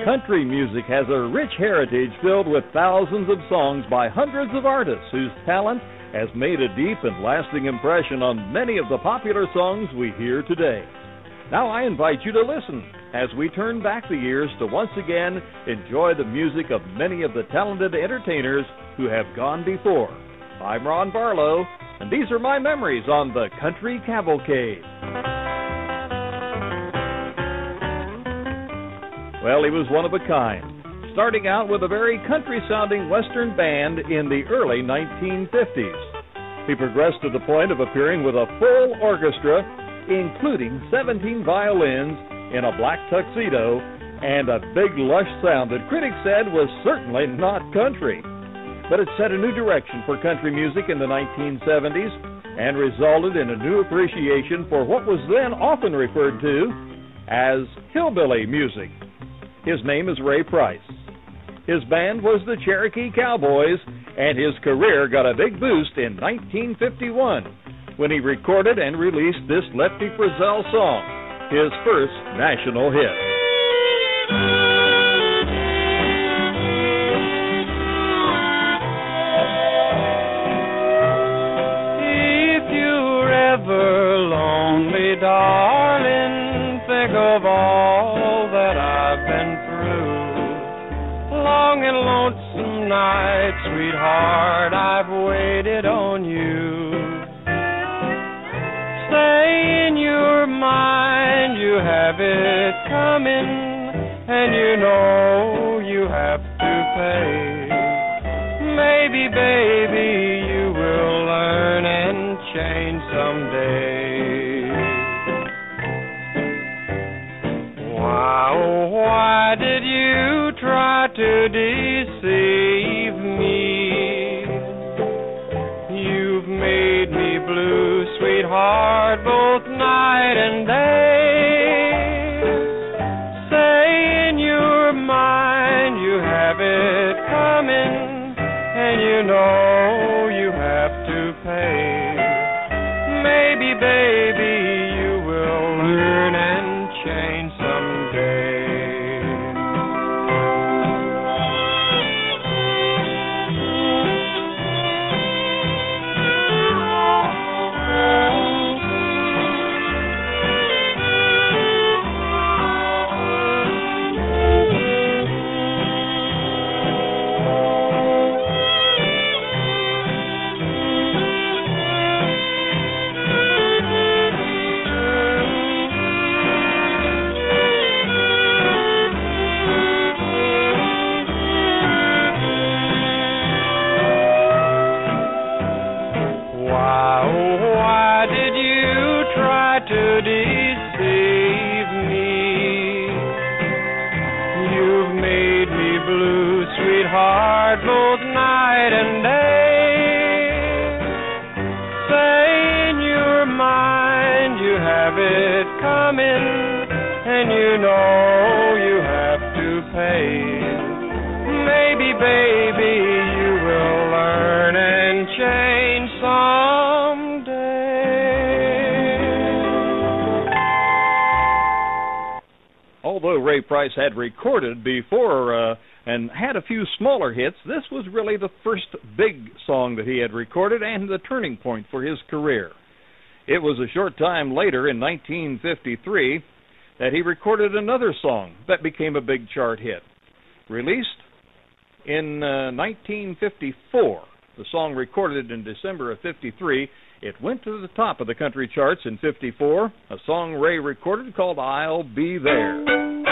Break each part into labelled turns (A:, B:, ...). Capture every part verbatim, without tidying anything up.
A: Country music has a rich heritage filled with thousands of songs by hundreds of artists whose talent has made a deep and lasting impression on many of the popular songs we hear today. Now I invite you to listen as we turn back the years to once again enjoy the music of many of the talented entertainers who have gone before. I'm Ron Barlow, and these are my memories on the Country Cavalcade. Well, he was one of a kind, starting out with a very country-sounding Western band in the early nineteen fifties. He progressed to the point of appearing with a full orchestra, including seventeen violins in a black tuxedo and a big, lush sound that critics said was certainly not country. But it set a new direction for country music in the nineteen seventies and resulted in a new appreciation for what was then often referred to as hillbilly music. His name is Ray Price. His band was the Cherokee Cowboys, and his career got a big boost in nineteen fifty-one when he recorded and released this Lefty Frizzell song, his first national hit.
B: If you're ever lonely, darling, think of all that I've been through. Long and lonesome nights, sweetheart, I've waited on you. Stay in your mind, you have it coming, and you know you have to pay. Maybe, baby, you will learn and change someday. Why, oh, why did you try to deceive me? You've made me blue, sweetheart, both night and day. Say in your mind you have it coming, and you know you have to pay. Maybe, baby, you will learn and change someday. To deceive me, you've made me blue, sweetheart, both night and day. Say in your mind you have it coming, and you know you have to pay. Maybe, baby, you will learn and change someday.
A: Although Ray Price had recorded before uh, and had a few smaller hits, this was really the first big song that he had recorded and the turning point for his career. It was a short time later, in nineteen fifty-three, that he recorded another song that became a big chart hit. Released in uh, nineteen fifty-four, the song recorded in December of fifty-three, it went to the top of the country charts in fifty-four, a song Ray recorded called I'll Be There.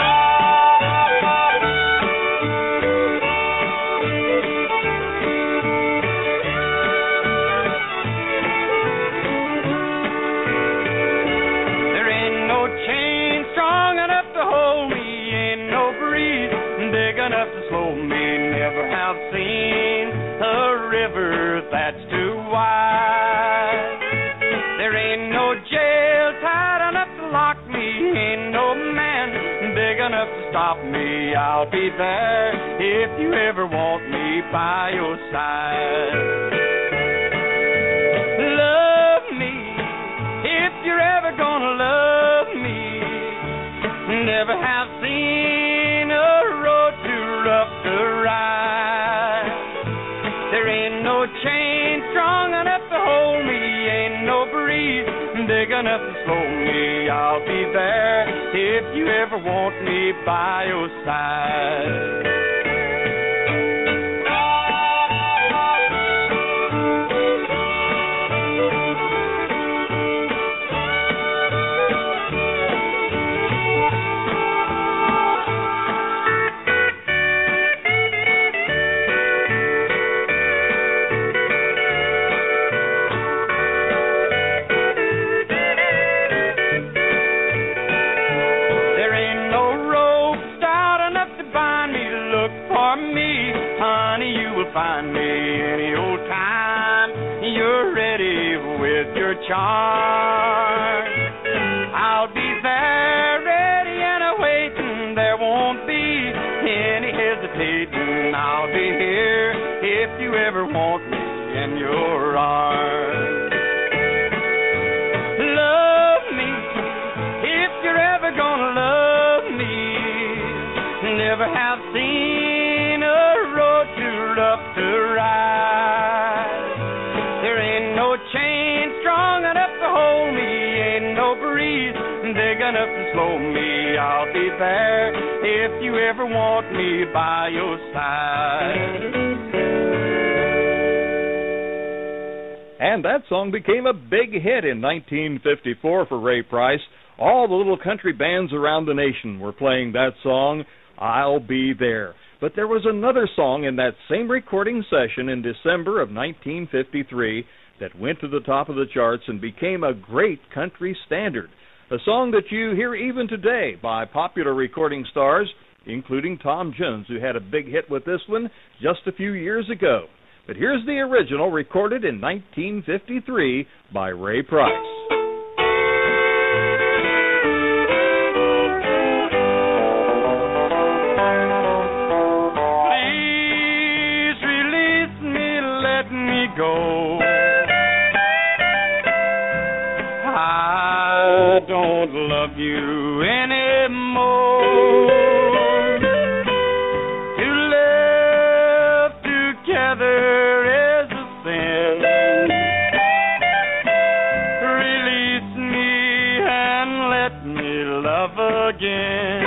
B: There ain't no chain strong enough to hold me, ain't no breeze big enough to slow me. Never have seen a river that's too wide. There ain't no jail tight enough to lock me, ain't no man big enough to stop me. I'll be there if you ever want me by your side. Love me if you're ever gonna love me. Never have seen a road enough to slow me, I'll be there if you ever want me by your side. Find me any old time you're ready with your charm. I'll be there ready and awaiting. There won't be any hesitating. I'll be here if you ever want me in your arms. Love me if you're ever gonna love me. Never have seen a road too rough to ride. There ain't no chain strong enough to hold me, ain't no breeze big enough to slow me. I'll be there if you ever want me by your side.
A: And that song became a big hit in nineteen fifty-four for Ray Price. All the little country bands around the nation were playing that song, I'll Be There. But there was another song in that same recording session in December of nineteen fifty-three that went to the top of the charts and became a great country standard, a song that you hear even today by popular recording stars, including Tom Jones, who had a big hit with this one just a few years ago. But here's the original, recorded in nineteen fifty-three by Ray Price.
B: Go. I don't love you anymore. To live together is a sin. Release me and let me love again.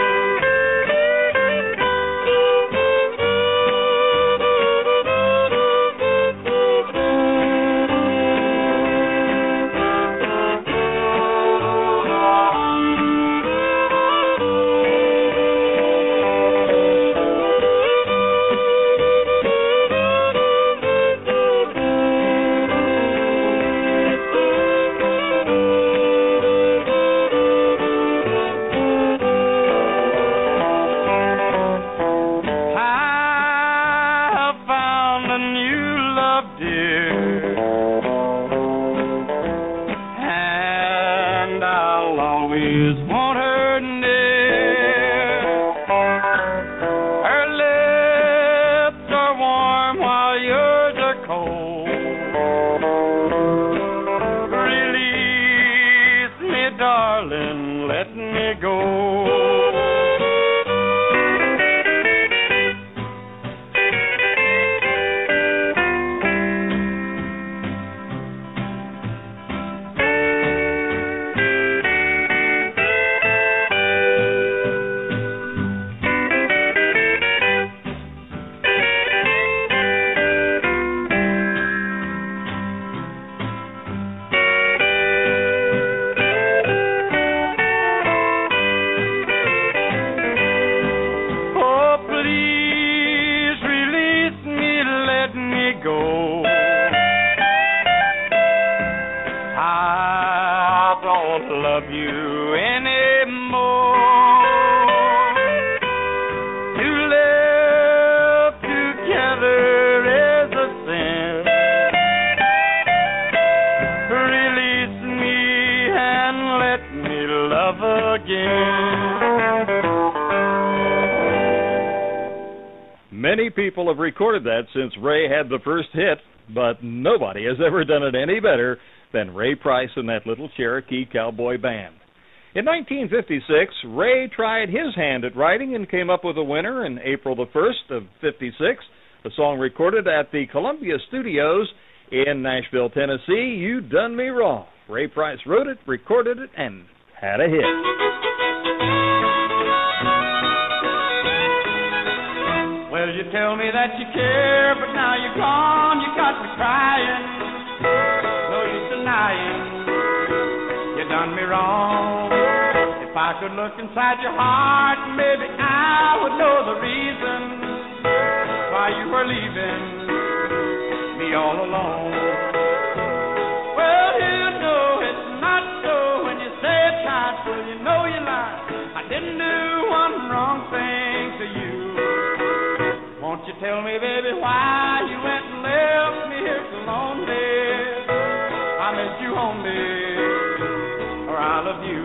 A: Many people have recorded that since Ray had the first hit, but nobody has ever done it any better than Ray Price and that little Cherokee cowboy band. In nineteen fifty-six, Ray tried his hand at writing and came up with a winner in April the first of fifty-six, a song recorded at the Columbia Studios in Nashville, Tennessee, You Done Me Wrong. Ray Price wrote it, recorded it, and had a hit.
B: Well, you tell me that you care, but now you're gone, you got me crying. No use denying, you done me wrong. If I could look inside your heart, maybe I would know the reason why you were leaving me all alone. Well, you know it's not so when you say it's not, well, you know you lie. I didn't do one wrong thing to you. Won't you tell me, baby, why you went and left me here so lonely? I miss you only, or I love you.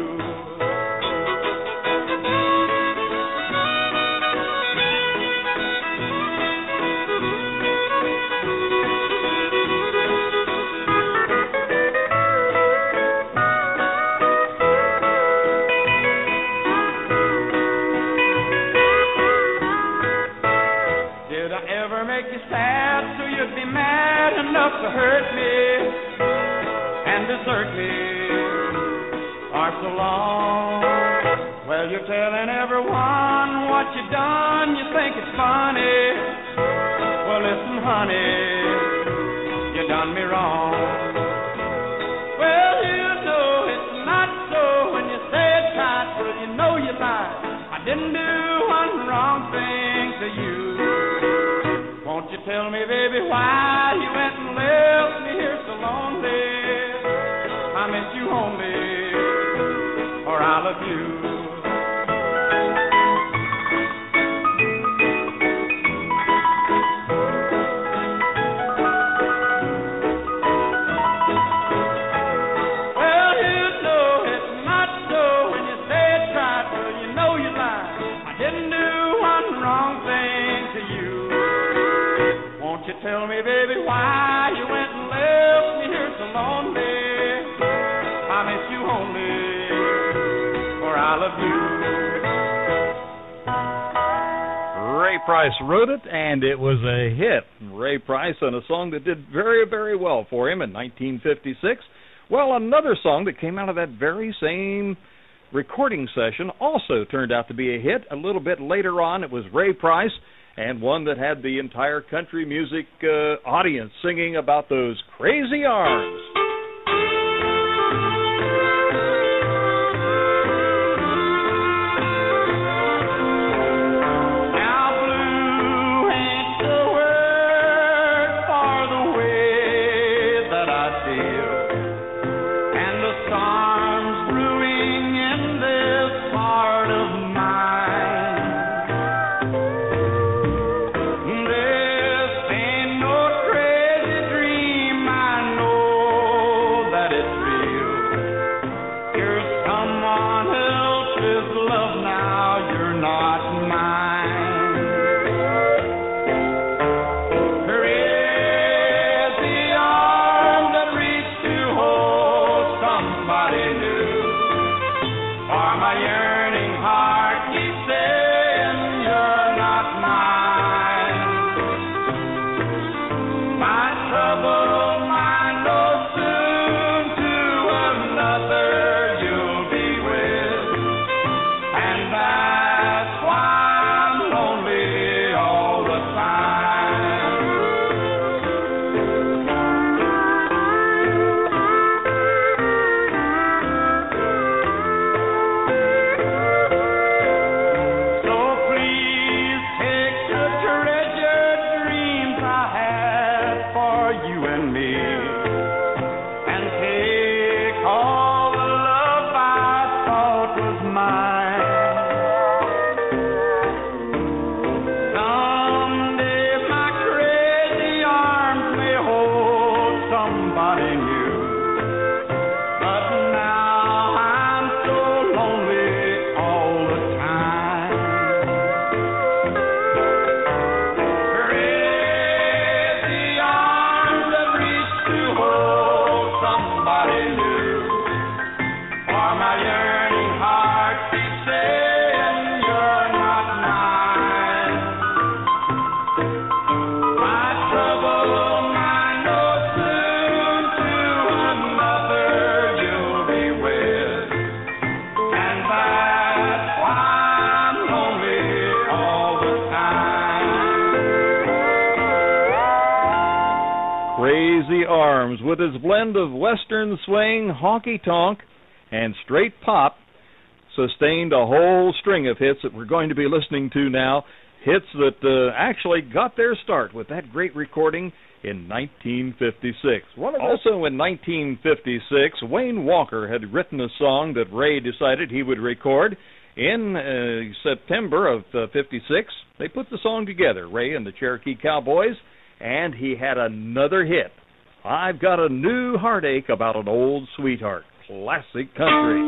B: Sad, so you'd be mad enough to hurt me and desert me for so long. Well, you're telling everyone what you done, you think it's funny. Well, listen, honey, you done me wrong. Well, you know it's not so when you say it's right, well, you know you lied. I didn't do one wrong thing to you. Won't you tell me, baby, why you went and left me here so lonely? I miss you only, or I love you. Well, you know it's not so when you say it's right, well, you know you lie. I didn't do one wrong thing to you. Won't you tell me, baby, why you went and left me here so lonely? I miss you only, for I love you.
A: Ray Price wrote it, and it was a hit. Ray Price on a song that did very, very well for him in nineteen fifty-six. Well, another song that came out of that very same recording session also turned out to be a hit. A little bit later on, it was Ray Price, and one that had the entire country music uh, audience singing about those crazy arms. Crazy Arms, with his blend of western swing, honky-tonk, and straight pop, sustained a whole string of hits that we're going to be listening to now, hits that uh, actually got their start with that great recording in nineteen fifty-six. One of also in nineteen fifty-six, Wayne Walker had written a song that Ray decided he would record. In uh, September of uh, fifty-six, they put the song together, Ray and the Cherokee Cowboys, and he had another hit. I've got a new heartache about an old sweetheart. Classic country.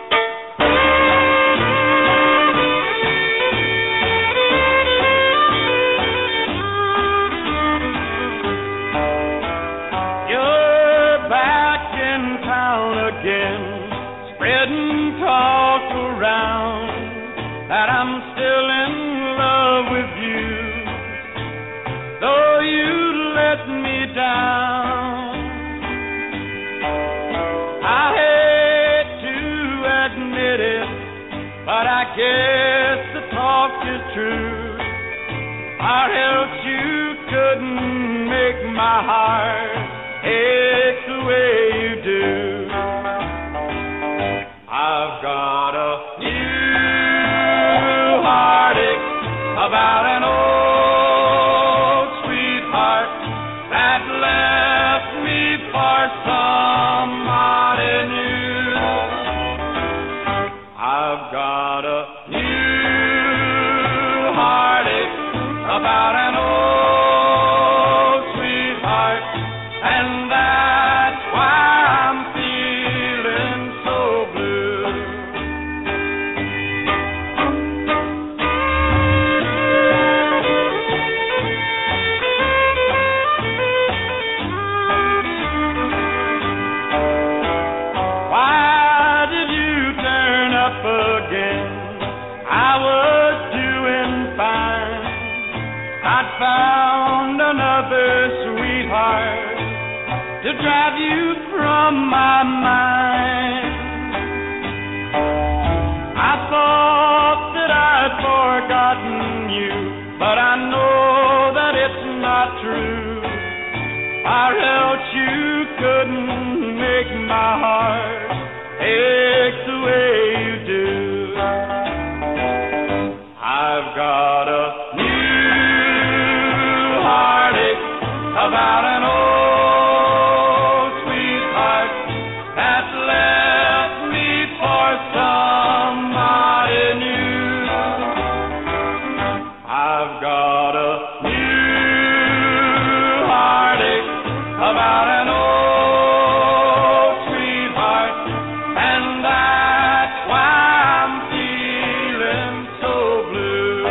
B: You're back in town again, spreading talk around that I'm still in love with you, though you let me down. I hate to admit it, but I guess the talk is true, or else you couldn't make my heart ache the way you do. I've got a new heartache about an old sweetheart that left me for somebody new. I've got a new heartache about an old sweetheart, and that's why I'm feeling so blue. Why did you turn up again? I was doing fine. I'd found another sweetheart to drive you from my mind. I thought that I'd forgotten you, but I know that it's not true, or else you couldn't make my heart ache the way you do. I've got a new heartache about an old sweetheart that left me for somebody new. I've got a new heartache about an old sweetheart, and that's why I'm feeling so blue.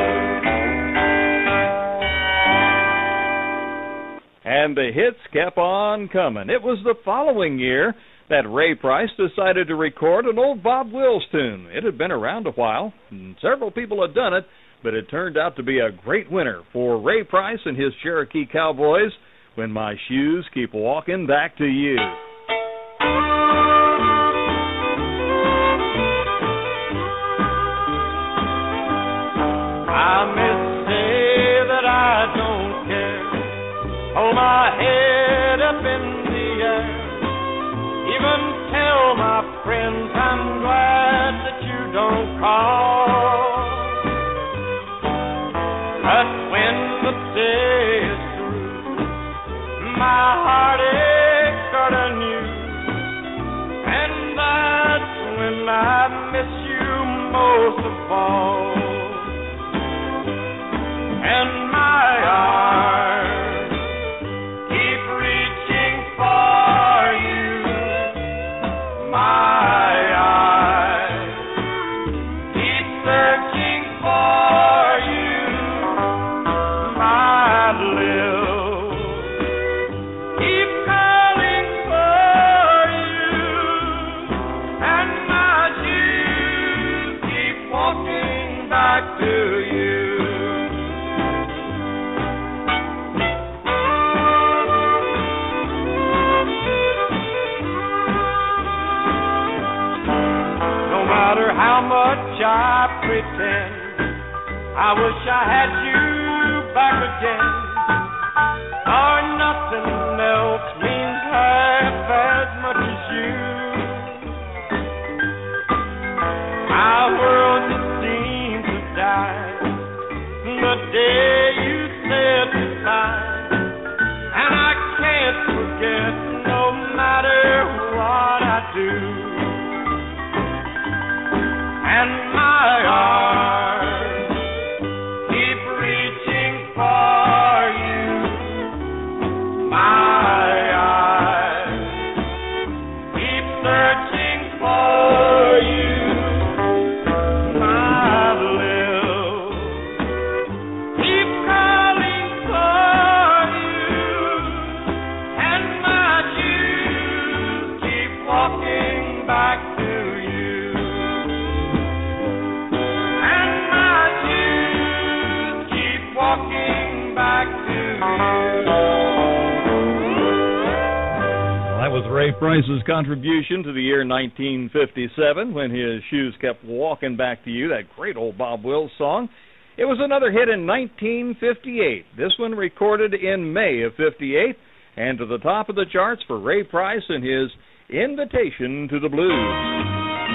A: And the hits kept on coming. It was the following year that Ray Price decided to record an old Bob Wills tune. It had been around a while, and several people had done it, but it turned out to be a great winner for Ray Price and his Cherokee Cowboys, When My Shoes Keep Walking Back to You.
B: I may say that I don't care, hold my head up in the air, even tell my friends I'm glad that you don't call. But when the day is through, my heartache start anew, and that's when I miss you most of all. And my arms keep reaching for you, my eyes keep searching for you, my lips keep calling for you, and my shoes keep walking back to you. How much I pretend, I wish I had you back again, or nothing else means
A: Ray Price's contribution to the year nineteen fifty-seven, When His Shoes Kept Walking Back to You, that great old Bob Wills song. It was another hit in nineteen fifty-eight. This one recorded in May of fifty-eight, and to the top of the charts for Ray Price and his Invitation to the Blues.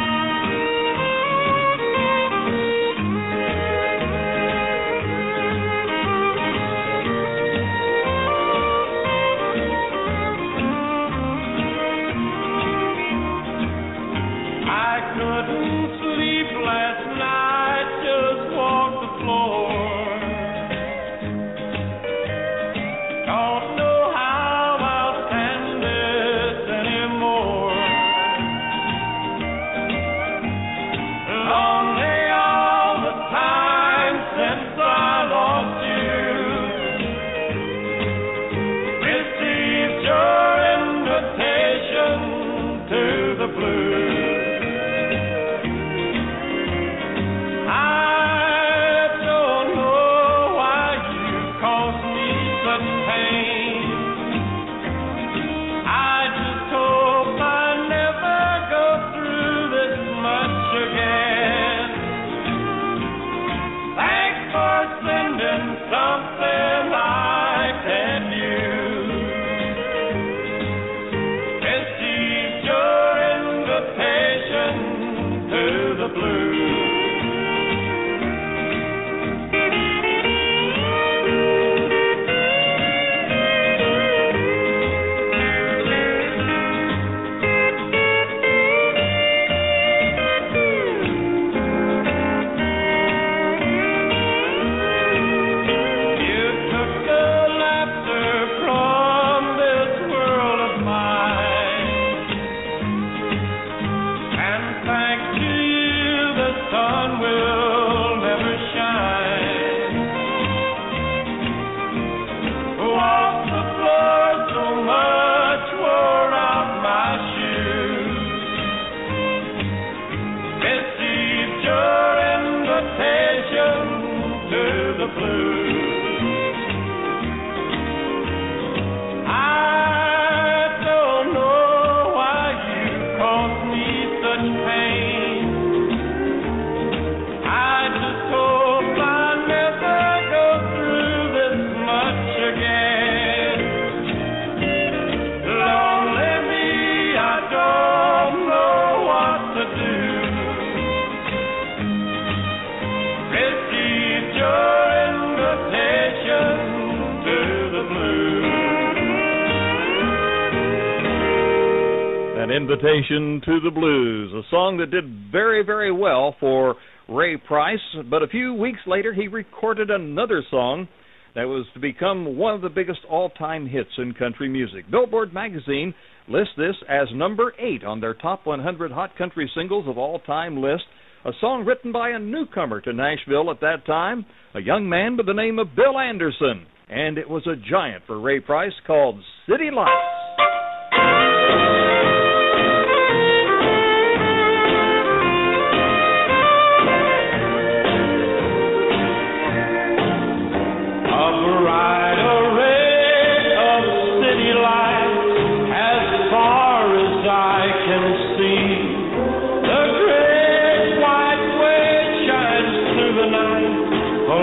A: Invitation to the Blues, a song that did very, very well for Ray Price, but a few weeks later he recorded another song that was to become one of the biggest all-time hits in country music. Billboard magazine lists this as number eight on their top one hundred hot country singles of all time list, a song written by a newcomer to Nashville at that time, a young man by the name of Bill Anderson, and it was a giant for Ray Price called City Lights.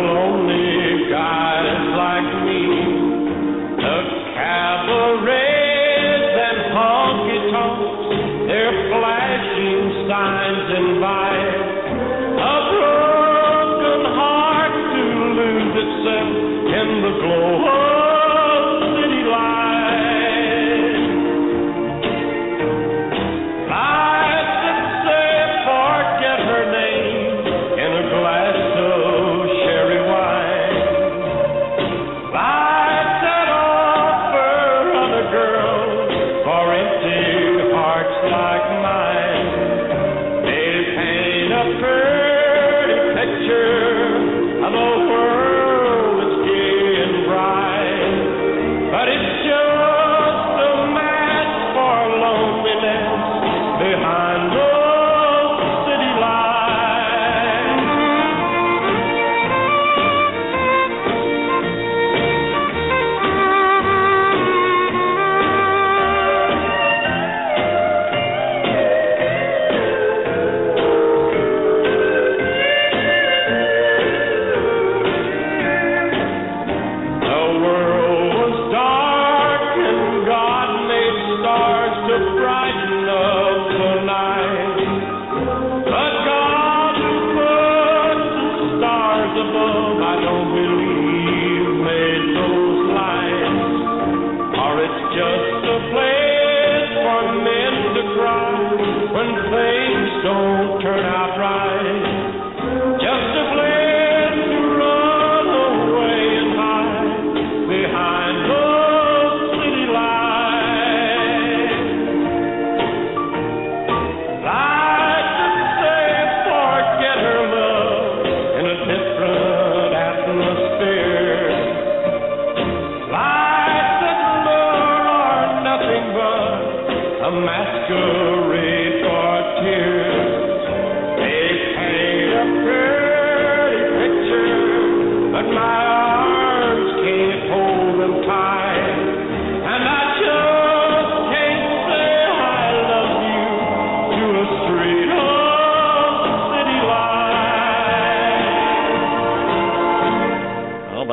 C: Lonely guys like me, the cabaret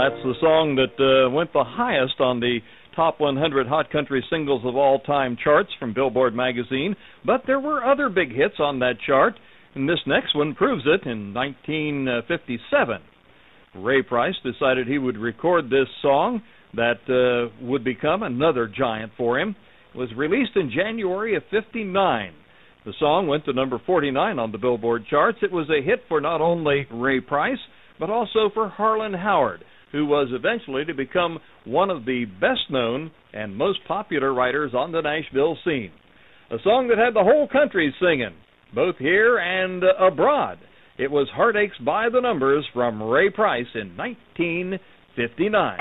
A: that's the song that uh, went the highest on the Top one hundred Hot Country Singles of All Time charts from Billboard magazine. But there were other big hits on that chart, and this next one proves it. In nineteen fifty-seven, Ray Price decided he would record this song that uh, would become another giant for him. It was released in January of fifty-nine. The song went to number forty-nine on the Billboard charts. It was a hit for not only Ray Price, but also for Harlan Howard, who was eventually to become one of the best-known and most popular writers on the Nashville scene. A song that had the whole country singing, both here and uh, abroad. It was Heartaches by the Numbers from Ray Price in nineteen fifty-nine.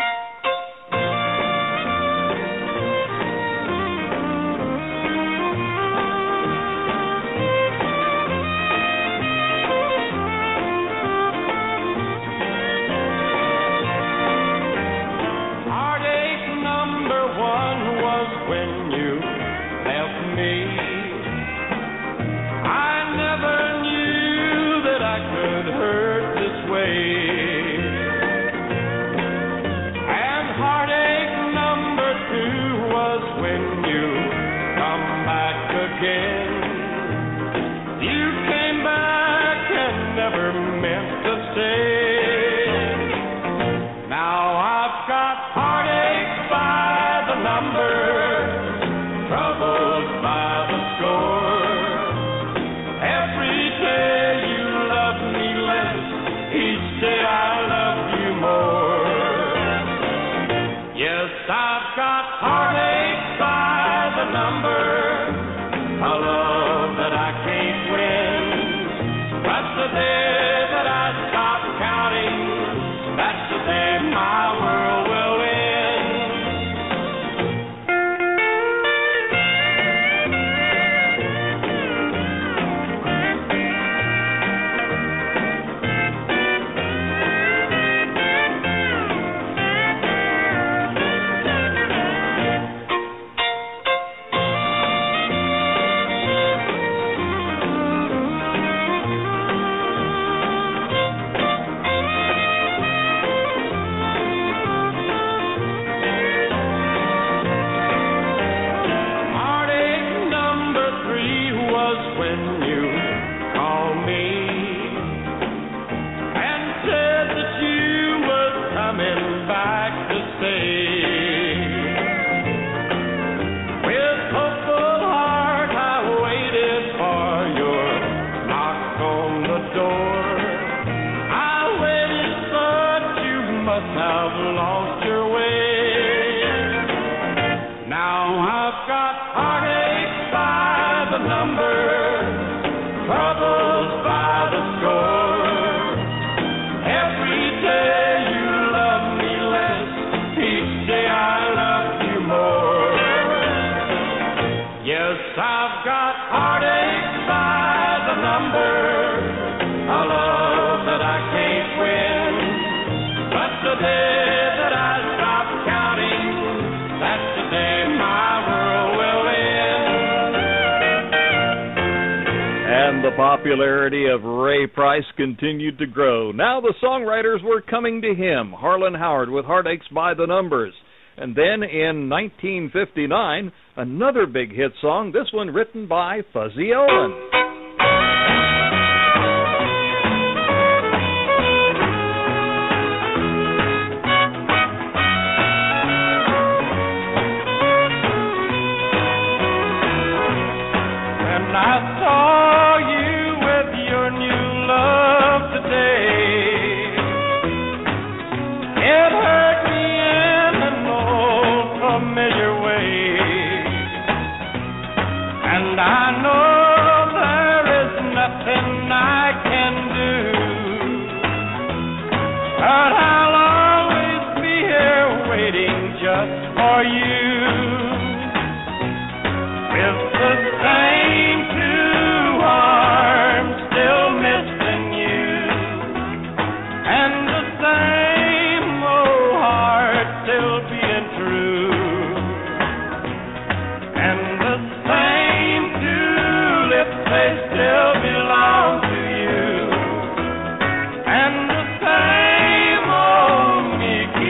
A: The popularity of Ray Price continued to grow. Now the songwriters were coming to him, Harlan Howard with Heartaches by the Numbers. And then in nineteen fifty-nine, another big hit song, this one written by Fuzzy Owen.
B: And the same old meek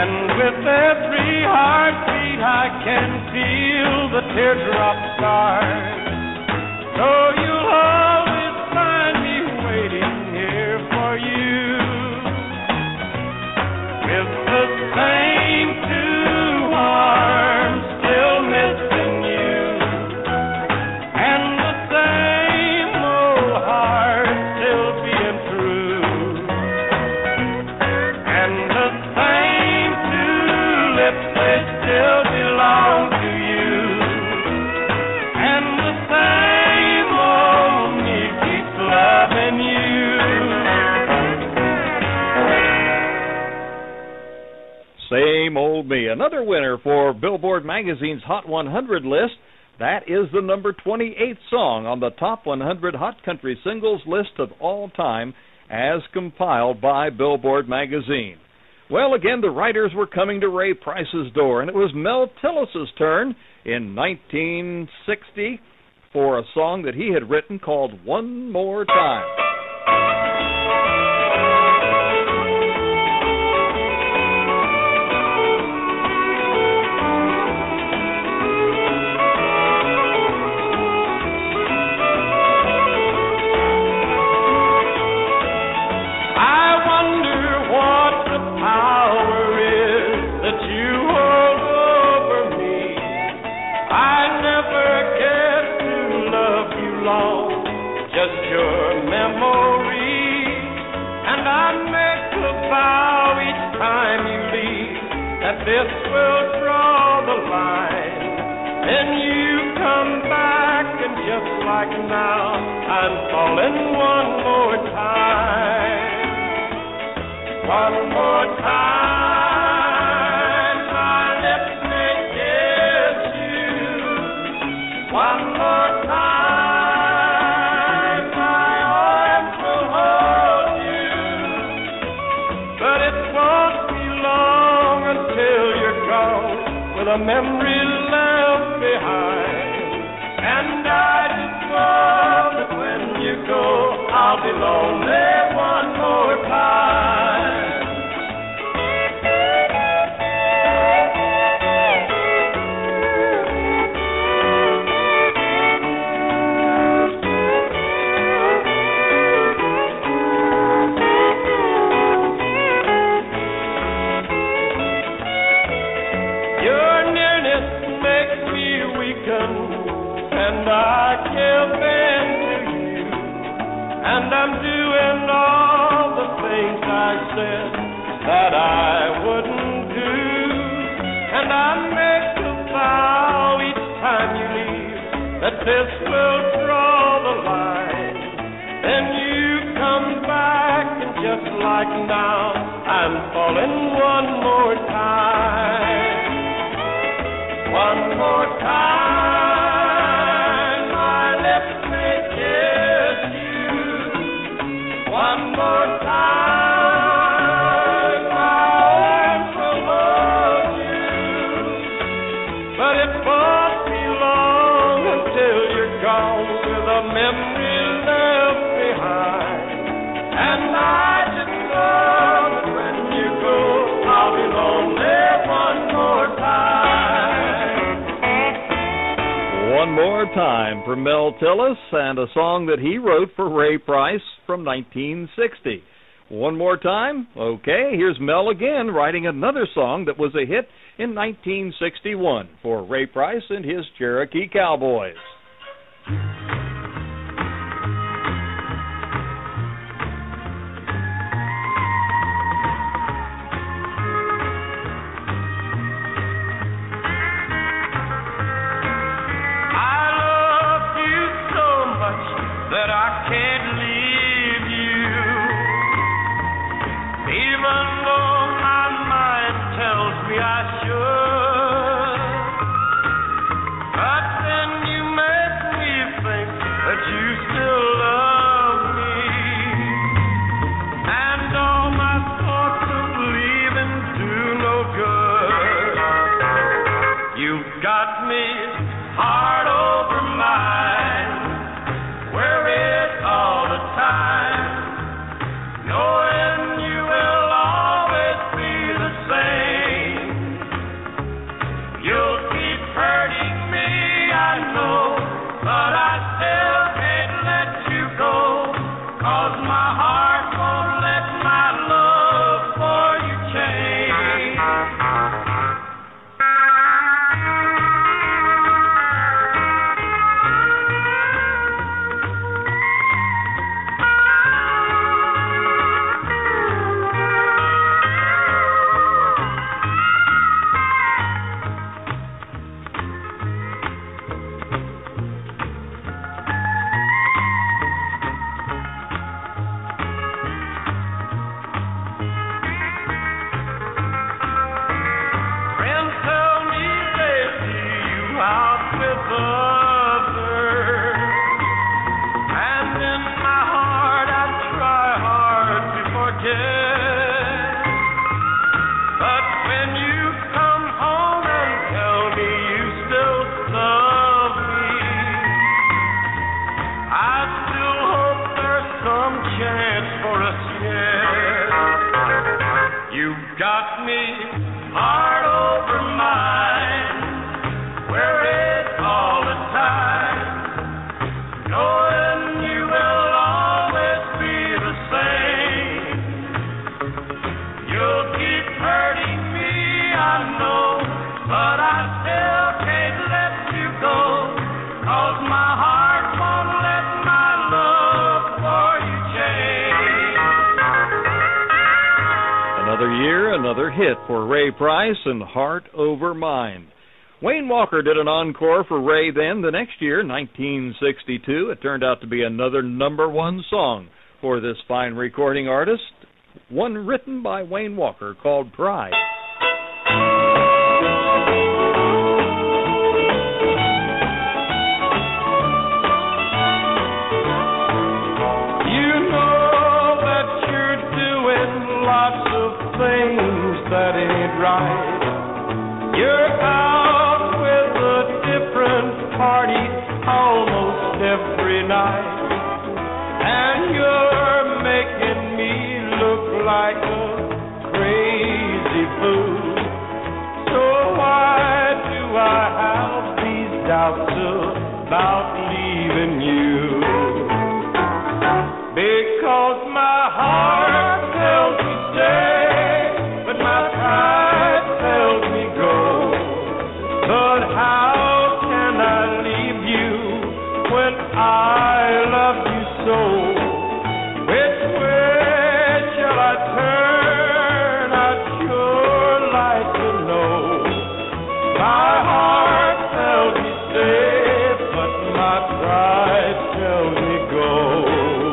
B: And with every heartbeat I can feel the teardrops start. So you'll always find me waiting here for you, with the same two arms still missing you, and the same old heart still being true, and the same two lips, they still belong to you, and the same old me keeps loving you.
A: Same Old Me, another winner for Billboard Magazine's Hot one hundred list. That is the number twenty-eighth song on the Top one hundred Hot Country Singles list of all time, as compiled by Billboard Magazine. Well, again, the writers were coming to Ray Price's door, and it was Mel Tillis's turn in nineteen sixty for a song that he had written called One More Time.
B: This will draw the line. Then you come back, and just like now, I'm falling one more time. One more time, my lips may kiss you. One more time, my arms will hold you. But it won't be long until you're gone, with a memory left behind. And I just know that when you go, I'll be lonely one more time. And I give in to you, and I'm doing all the things I said that I wouldn't do, and I make a vow each time you leave that this will draw the line. Then you come back, and just like now, I'm falling one more time. One more time. One more time, my arms will hold you. But it won't be long until you're gone, with a memory left behind. And I just know that when you go, I'll be lonely one more time.
A: One More Time for Mel Tillis, and a song that he wrote for Ray Price from nineteen sixty. One more time? Okay, here's Mel again writing another song that was a hit in nineteen sixty-one for Ray Price and his Cherokee Cowboys.
B: That I can't leave you, even though my mind tells me I should. But then you make me think chance for us yet. You've got me heart over mind, worried all the time, knowing you will always be the same. You'll keep hurting me, I know, but I still can't let you go, 'cause my heart won't let my love for you change.
A: Another year, another hit for Ray Price and Heart Over Mind. Wayne Walker did an encore for Ray then. The next year, nineteen sixty-two, it turned out to be another number one song for this fine recording artist, one written by Wayne Walker called Pride.
B: You know that you're doing lots of things that ain't right. You're out with a different party almost every night, and you're making me look like a crazy fool. So why do I have these doubts about leaving you? Because my heart tells me stay, but my pride tells me go. But how can I leave you when I love you so? Which way shall I turn? I'd sure like to know. My heart tells me stay, but my pride tells me go.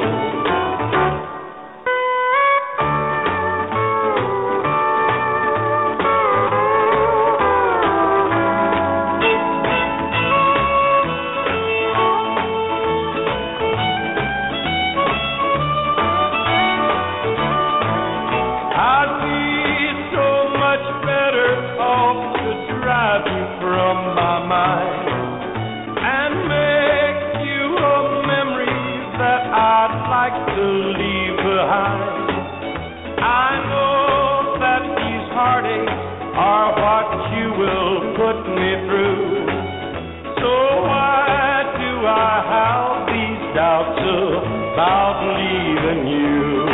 B: About leaving you,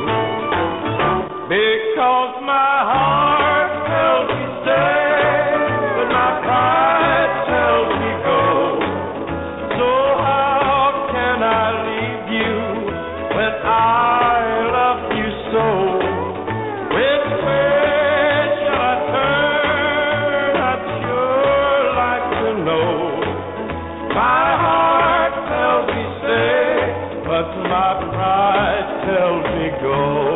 B: because my heart tells me stay, but my pride tells me go. So how can I leave you when I love you so? Which way shall I turn? I'd sure like to know. My heart tells me stay, but my pride tells me go.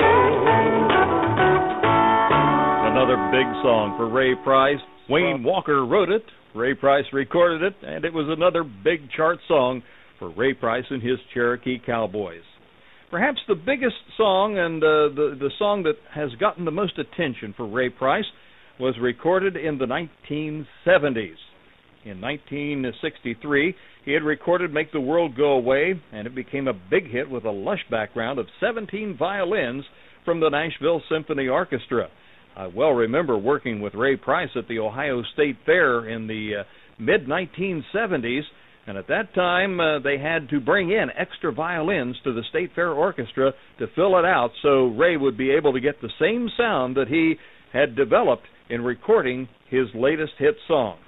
A: Another big song for Ray Price. Wayne Walker wrote it, Ray Price recorded it, and it was another big chart song for Ray Price and his Cherokee Cowboys. Perhaps the biggest song and uh, the, the song that has gotten the most attention for Ray Price was recorded in the nineteen seventies. In nineteen sixty-three, he had recorded Make the World Go Away, and it became a big hit with a lush background of seventeen violins from the Nashville Symphony Orchestra. I well remember working with Ray Price at the Ohio State Fair in the uh, mid nineteen seventies, and at that time uh, they had to bring in extra violins to the State Fair Orchestra to fill it out so Ray would be able to get the same sound that he had developed in recording his latest hit songs.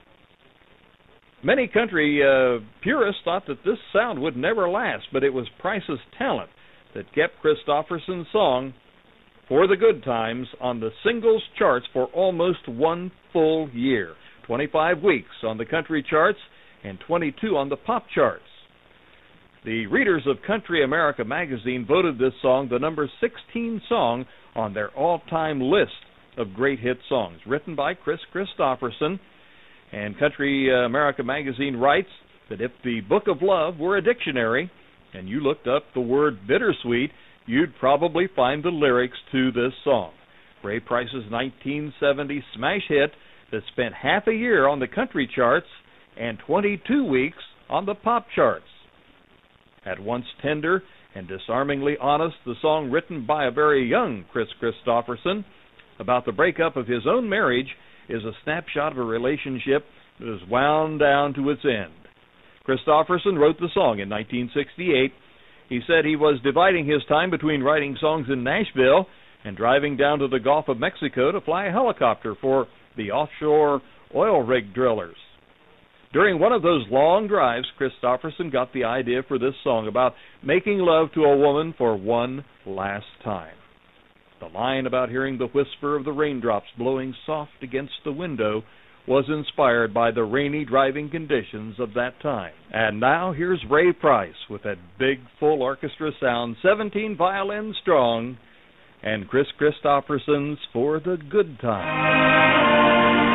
A: Many country uh, purists thought that this sound would never last, but it was Price's talent that kept Kristofferson's song For the Good Times on the singles charts for almost one full year. twenty-five weeks on the country charts and twenty-two on the pop charts. The readers of Country America magazine voted this song the number sixteen song on their all-time list of great hit songs, written by Kris Kristofferson. And Country America magazine writes that if the Book of Love were a dictionary and you looked up the word bittersweet, you'd probably find the lyrics to this song. Ray Price's nineteen seventy smash hit that spent half a year on the country charts and twenty-two weeks on the pop charts. At once tender And disarmingly honest, the song written by a very young Kris Kristofferson about the breakup of his own marriage is a snapshot of a relationship that is wound down to its end. Kristofferson wrote the song in nineteen sixty-eight. He said he was dividing his time between writing songs in Nashville and driving down to the Gulf of Mexico to fly a helicopter for the offshore oil rig drillers. During one of those long drives, Kristofferson got the idea for this song about making love to a woman for one last time. The line about hearing the whisper of the raindrops blowing soft against the window was inspired by the rainy driving conditions of that time. And now here's Ray Price with that big full orchestra sound, seventeen violins strong, and Kris Kristofferson's For the Good Time.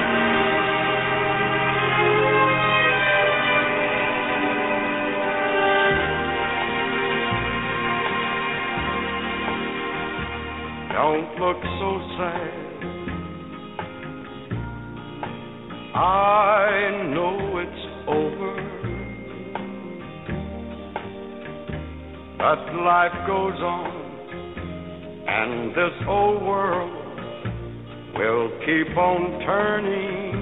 B: Don't look so sad. I know it's over, but life goes on, and this old world will keep on turning.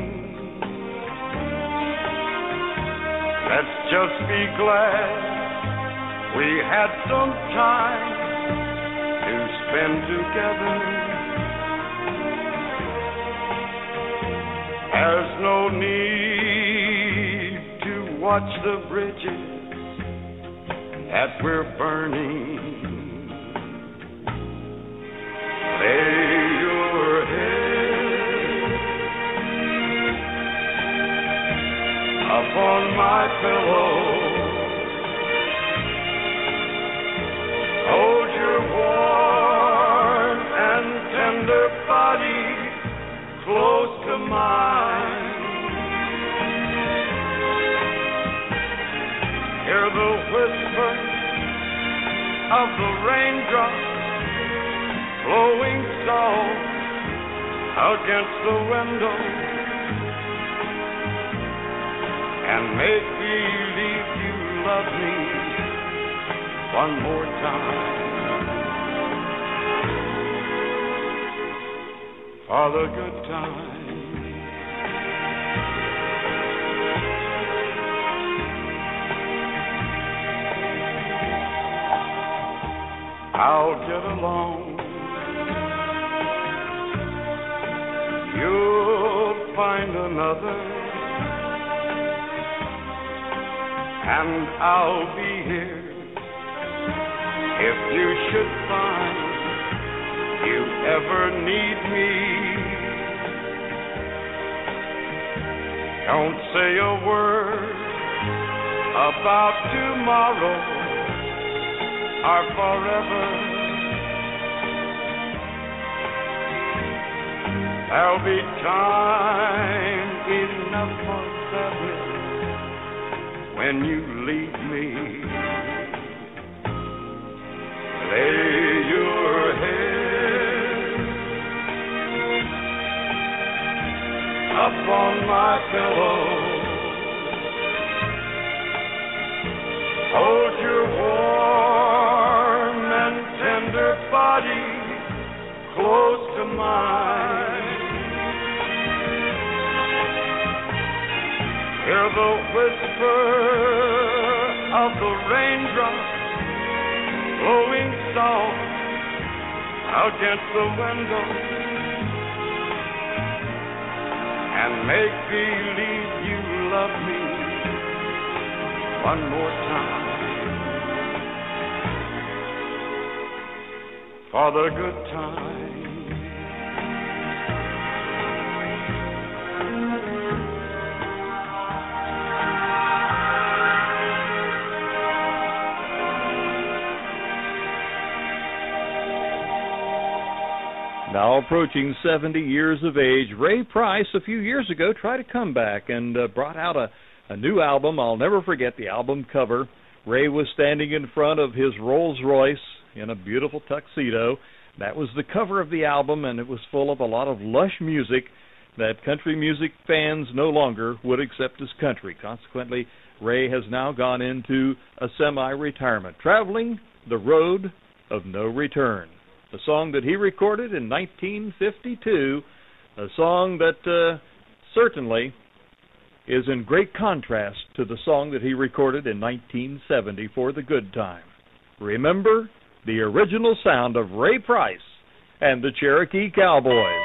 B: Let's just be glad we had some time to spend together. There's no need to watch the bridges that we're burning. Lay your head upon my pillow. Hold your warm and tender body close to mine. Hear the whisper of the raindrops blowing soft against the window, and make believe you love me one more time. For the good time. I'll get along. You'll find another, and I'll be here if you should find you ever need me. Don't say a word about tomorrow or forever. There'll be time enough for sadness when you leave me. Lay your head upon my pillow. Hold your warm and tender body close to mine. Hear the whisper of the raindrops blowing soft against the window, and make believe you love me one more time. For the good time.
A: Now approaching seventy years of age, Ray Price a few years ago tried to come back and uh, brought out a, a new album. I'll never forget the album cover. Ray was standing in front of his Rolls Royce in a beautiful tuxedo. That was the cover of the album, and it was full of a lot of lush music that country music fans no longer would accept as country. Consequently, Ray has now gone into a semi-retirement, traveling The Road of No Return, a song that he recorded in nineteen fifty-two, a song that uh, certainly is in great contrast to the song that he recorded in nineteen seventy for The Good Time. Remember the original sound of Ray Price and the Cherokee Cowboys.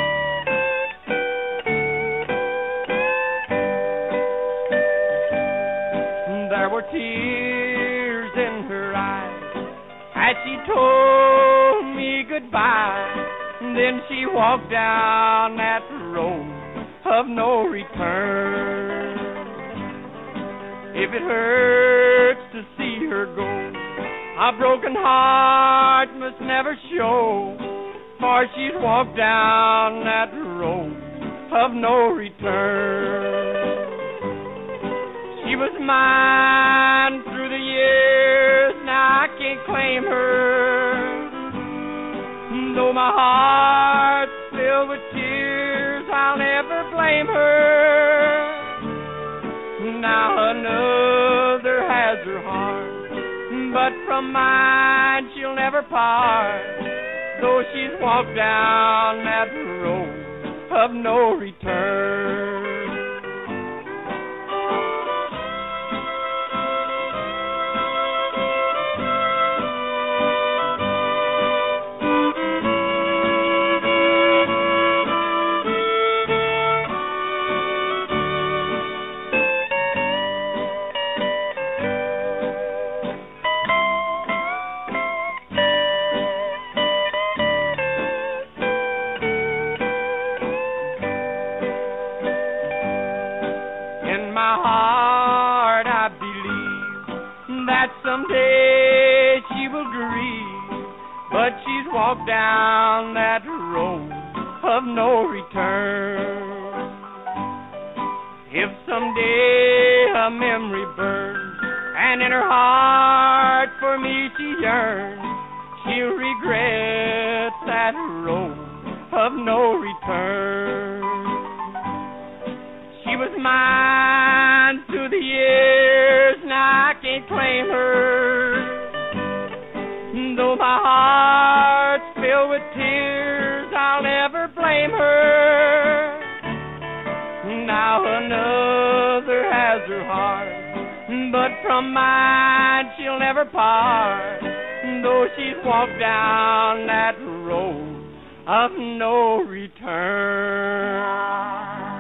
B: There were tears in her eyes as she told me goodbye. Then she walked down that road of no return. If it hurts to see her go, a broken heart must never show, for she's walked down that road of no return. She was mine through the years, now I can't claim her. Though my heart's filled with tears, I'll never blame her. Now another has her heart, but from mine she'll never part, though she's walked down that road of no return. Someday she will grieve, but she's walked down that road of no return. If someday a memory burns, and in her heart for me she yearns, she'll regret that road of no return. She was mine through the years, now I can't claim her. Though my heart's filled with tears, I'll never blame her. Now another has her heart, but from mine she'll never part, though she's walked down that road of no return.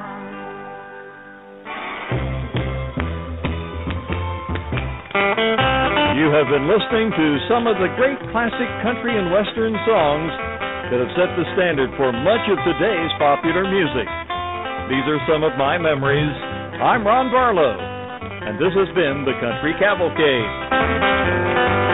A: You have been listening to some of the great classic country and western songs that have set the standard for much of today's popular music. These are some of my memories. I'm Ron Barlow, and this has been the Country Cavalcade.